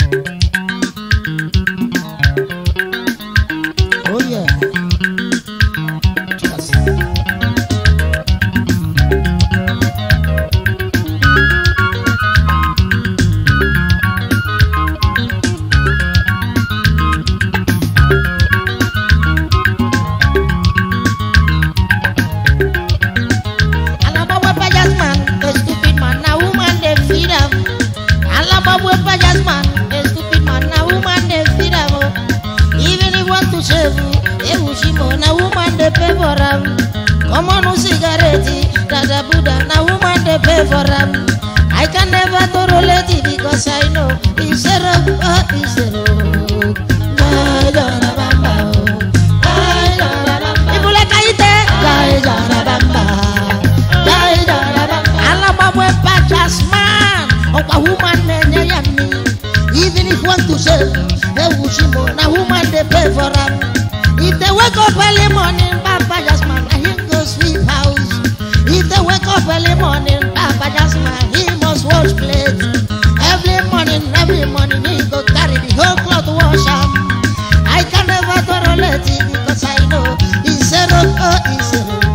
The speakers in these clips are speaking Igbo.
Oh yeah. Yes. Come on, cigarette, Dada Buddha, now woman they pay for them. I can never tolerate it because I know it's a rock, it's a rock. People like I even if want to save, now woman they pay for them. If they wake up early morning, Papa Jasmine, he go sweep house. If they wake up early morning, Papa Jasmine, he must wash plates. Every morning, he go carry the whole cloth wash up. I can never tolerate it because I know it's a rock, it's a rock.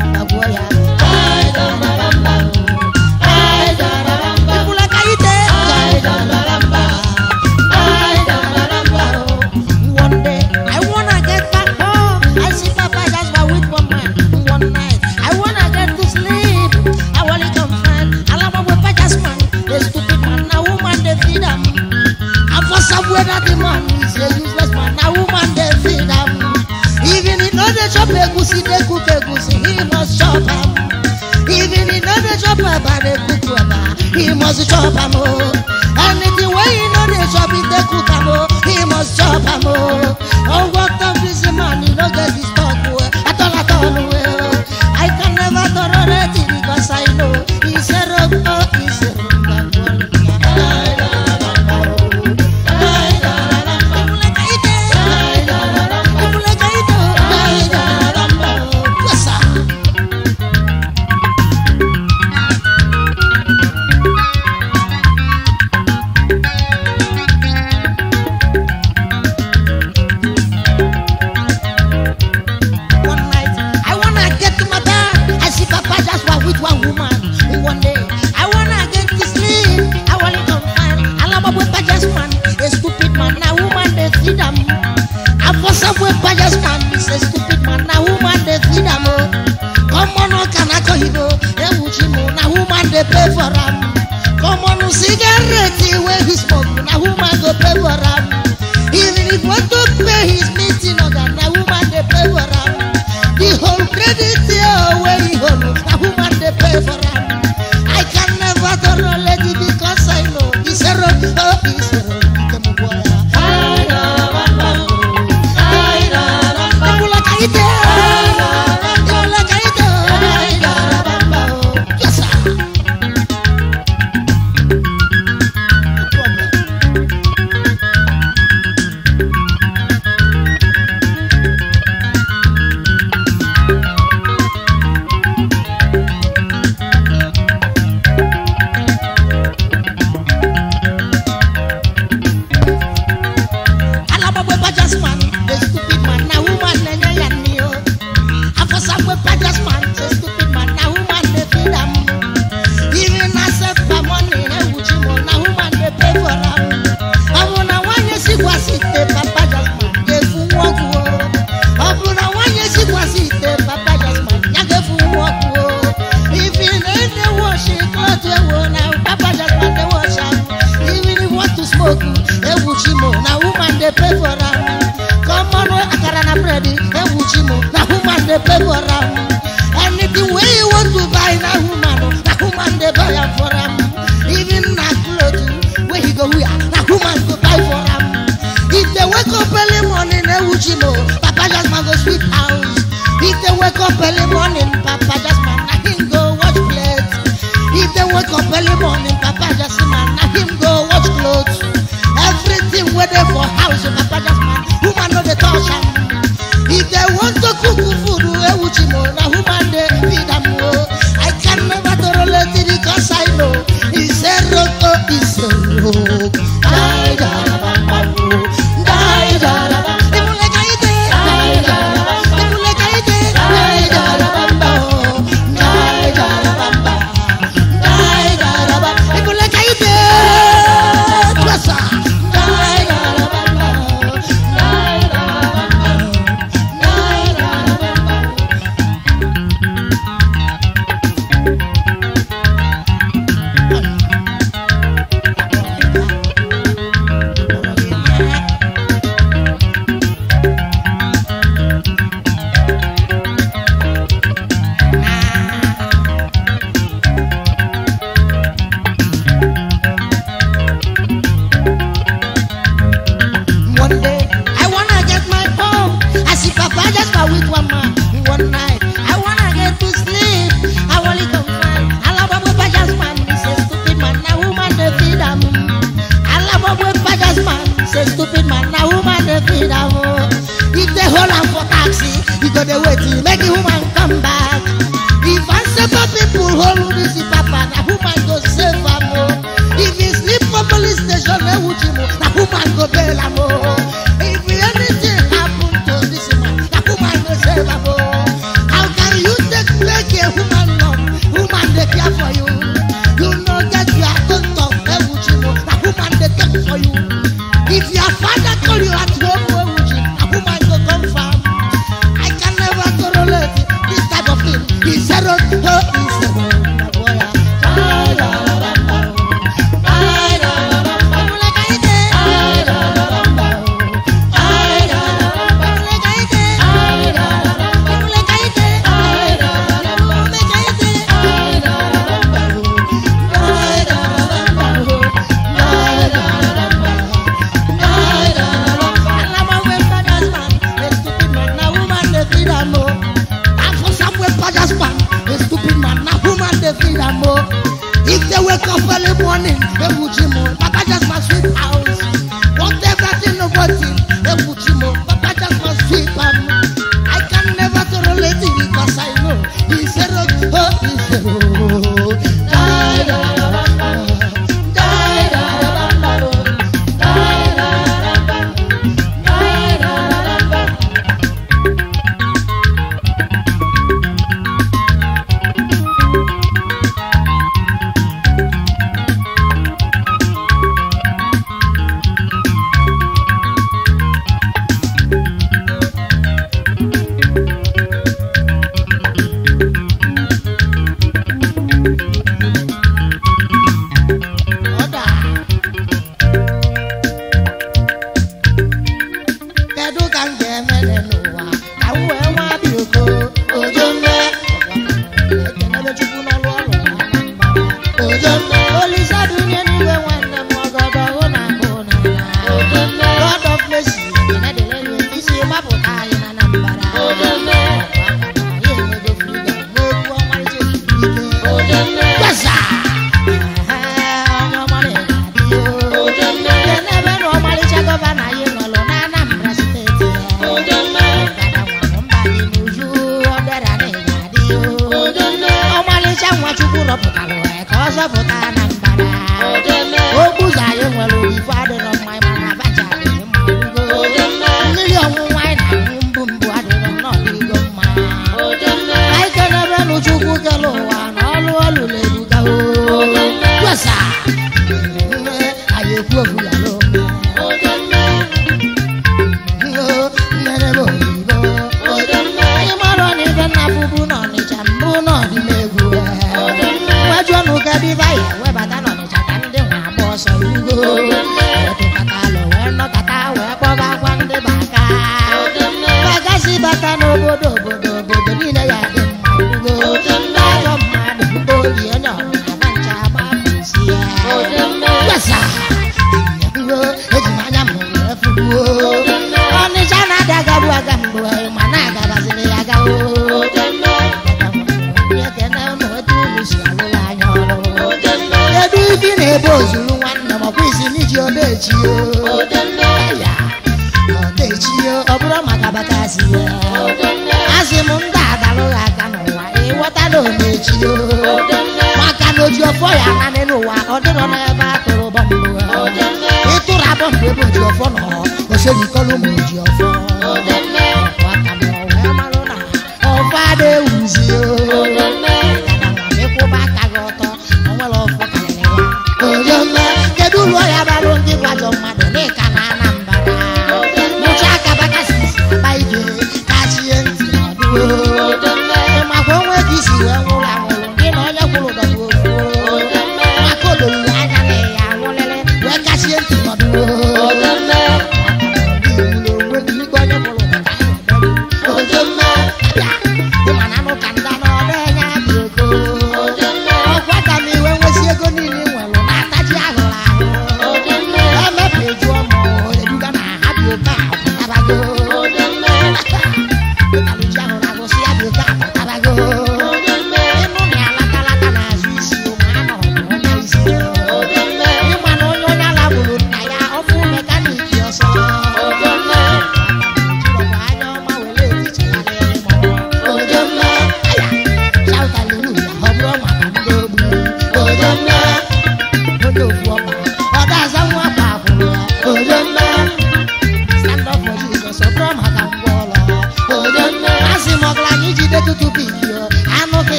Egusi, they cook egusi, he must chop him. Even if not the chop but they cook rubber, he must chop him. Anything where he know they chop it, they cook him. He must chop him. Oh, what a busy man, you don't get this talk. At all. I can never tolerate it because I know he's a rock, he's a rock. They pay for him. Come on, cigarette where he smoke. Now woman go pay for him. Even if want to pay his meeting organ, now woman they pay for him. The whole credit where he holds, now woman they pay for him. I can never tolerate it because I know it's a rock, it's a rock. They pay for him. Anything where you want to buy now, woman they buy him for him. Even that clothes where he go wear, now woman go buy for him. If they wake up early morning, Papa Jasmine go sweep house. If they wake up early morning, Papa Jasmine na him go wash plates. If they wake up early morning, Papa Jasmine na him go wash clothes. Everything where they for house, Papa Jasmine, woman no they touch him. If they want to cook food, now woman they feed them. I can never tolerate it because I know it's a rock, it's a rock. go the waiting, make the woman come back. If I several people hold this papa, the woman go save am. If he sleep for police station, the woman go bail am. If anything happen to this man, the woman go save am. How can you take a woman love? Woman they care for you. You know that you are doctor, the woman they take for you. If your father call you at home, the woman go confirm. I can never correlate this type of thing. He said, oh, he said, if they wake up early morning, they would Papa just must sweep house. Whatever thing about him, they would Papa just must sweep him. I can never correlate it because I know he said, oh, he said, oh,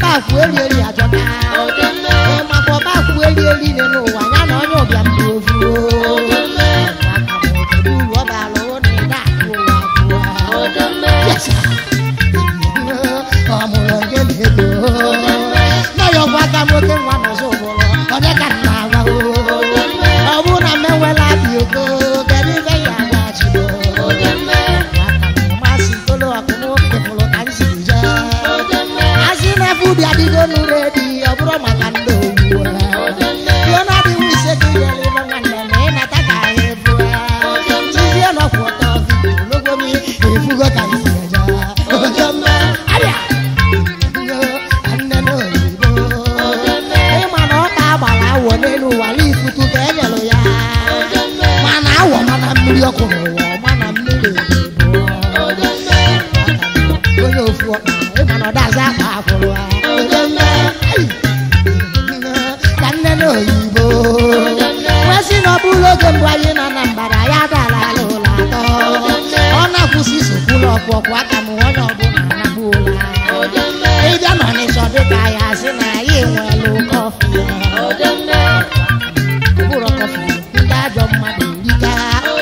akụ eli ajọka makwa ọba akụ eli n'ụwa ya na onye ụbịam dị ofu ọmụrụ onye na-ego n'ọyọgwa aka nwoke nwa n'ọzọ ụbụrụ onye ka nna agwa ọ bụrụ na mmewela dị ogo kedu ibe ya agwachigo masị ntolo ọkụmụ kefụrụ ka nsi je asị na ebe ubi adịgo n'ụlọ edi ọ bụrụ maka ndị owuwe ruo na adịghị ise gị yere ibe nwanne ma ị nata ka ahụ ebu chizie n'ọkwụ ọtọ n'ogbomi efugo ka nsi eje n'elu ụwa ifutu ka enyelụ ya mana awọ mana mmiri ọkụ n'ụwa mana mmiri onye ofu ọkpa ịmana ọdazi akpa akwụrụ ka nne na oyibo nwesị na ọ bụrụ oge mbụ anyị nọ na mbara ya dara ala ụlọ atọ ọ na-akwụsị isokwụlọ ọkụ ọkụ aka m onye ọbụla anabụ ụla ịbịa nọ n'ịchọ dịka ya sị na ya enwelụ kọfị bụrụ kọfị ndị ajọ mmadụ rika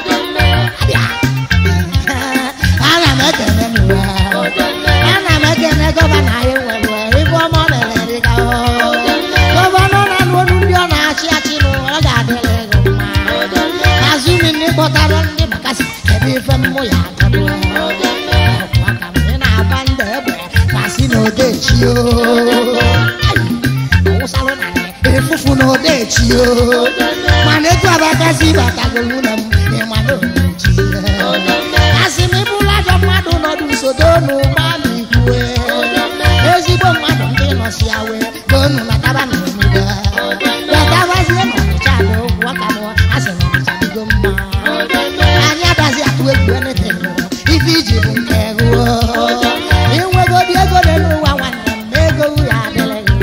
ana m ekene n'ụwa ana m ekene gọvanọ anyị nwere ibe ọma ọ na-erika gọvanọ na-anụ olu ndị ọ na-achị achị n'ụwa ọ ga-adịrị ego mma azụ mmiri kpọtara ndị bakasị ebe ife mmụ ya akọdụ maka mgbe na-aba ndị egbe kasị n'odechi ọwụsalụ na efufu n'odechi mana etu abakasị batagolu na m ịmana odechi asị m ịbụla ajọ mmadụ nọdụ nsodo n'ụgbọ n'ikwue ezigbo mmadụ ndị nọsi ya wee gonu na taba na omume gatabazie na ọnịcha dị okwu ọkamụ asị na ọnịcha dịgo mma anyị adazi atụ egwu enete ife iji bụ nke ruo inwegodi ego dị n'ụwa nwanne m na ego ya adịrịghị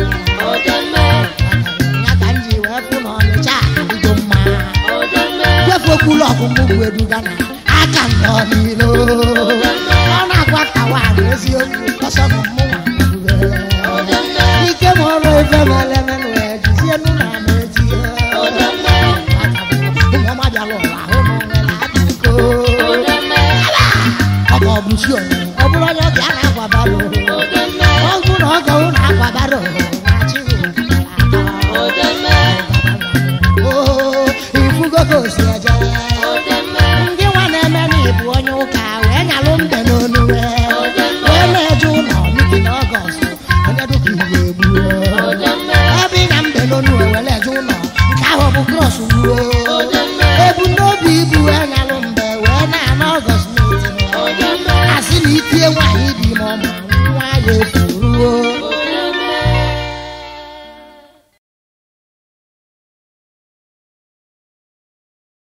ya ka m ji wee fụ na ọnịcha adịgo mma kwefu okwulu ọkụmụgbu eduga na aka nọ n'ilo ọ na-agwa tawa na eziokwu ọsọ bụ mmụnwa ike ma ọrụ efe melemenu ejizie nụ na na-eji ụmụọma bịara ụwa ahụ na onwere akụkọ ọ ga ọ bụ chi onye ọ bụrụ onye ọbịa na-akwabaro ọgwụ na ọgọ na akwabaro ifugo ka osi eje ndị nwa na-eme n'ịbụ onye ụka wee nyalụ mbe n'onu wee na-eje ụlọ miti n'ọgọst onye dụka iwe egbuo ebe ịnya mbe n'onu were eje ụlọ nke ahụ bụ krọs gbuo ebu n'obi ibu enyalụ mbe wee na-ana ọgọst miti asị na itie nwaanyị dị ma ọma nwa ya efu